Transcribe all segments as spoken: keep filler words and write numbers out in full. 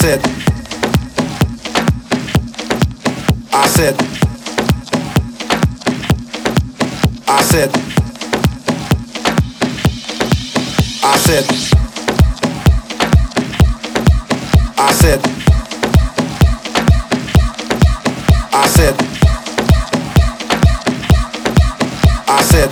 said, I said, I said, I said, I said, I said, I said,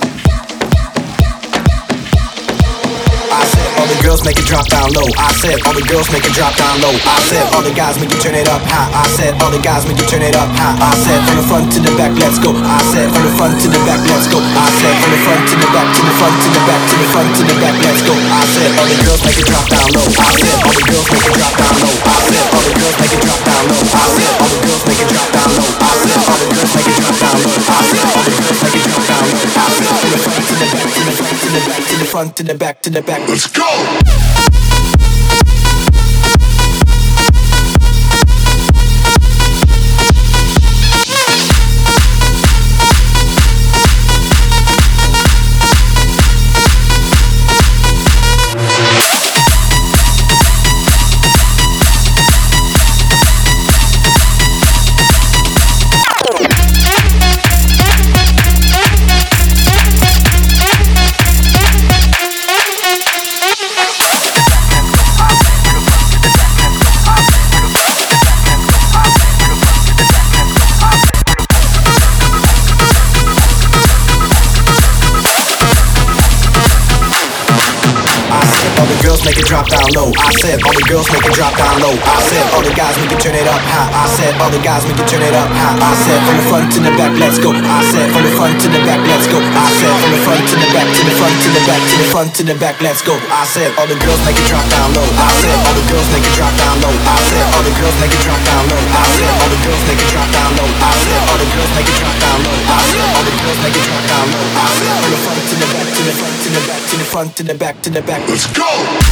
I said, all the girls make it drop down low. I said, all the girls make it drop down low. I said, all the guys make you turn it up high. I said, all the guys make you turn it up high. I said, from the front to the back, let's go. I said, from the front to the back, let's go. I said, from the front to the back, to the front to the back, to the front to the back, let's go. I said, all the girls make it drop down low. I said, all the girls make it drop down low. I said, all the girls make it drop down low. I said, all the girls make it drop down low. I said, all the girls make it drop down low. I said, all the girls make it drop down low. I said, from the front to the back, to the front to the back, to the front to the back, to the back. Let's go. Make it drop down low. I said all the girls make it drop down low. I said all the guys make it turn it up high. I said all the guys make it turn it up high. I said from the front to the back, let's go. I said from the front to the back, let's go. I said from the front to the back, to the front to the back, to the front to the back, let's go. I said all the girls make it drop down low. I said all the girls make it drop down low. I said all the girls make it drop down low. I said all the girls make it drop down low. I said all the girls make it drop down low. I said all the girls make it drop down low. I said from the front to the back, to the front to the back, to the front to the back, to the back. Let's go.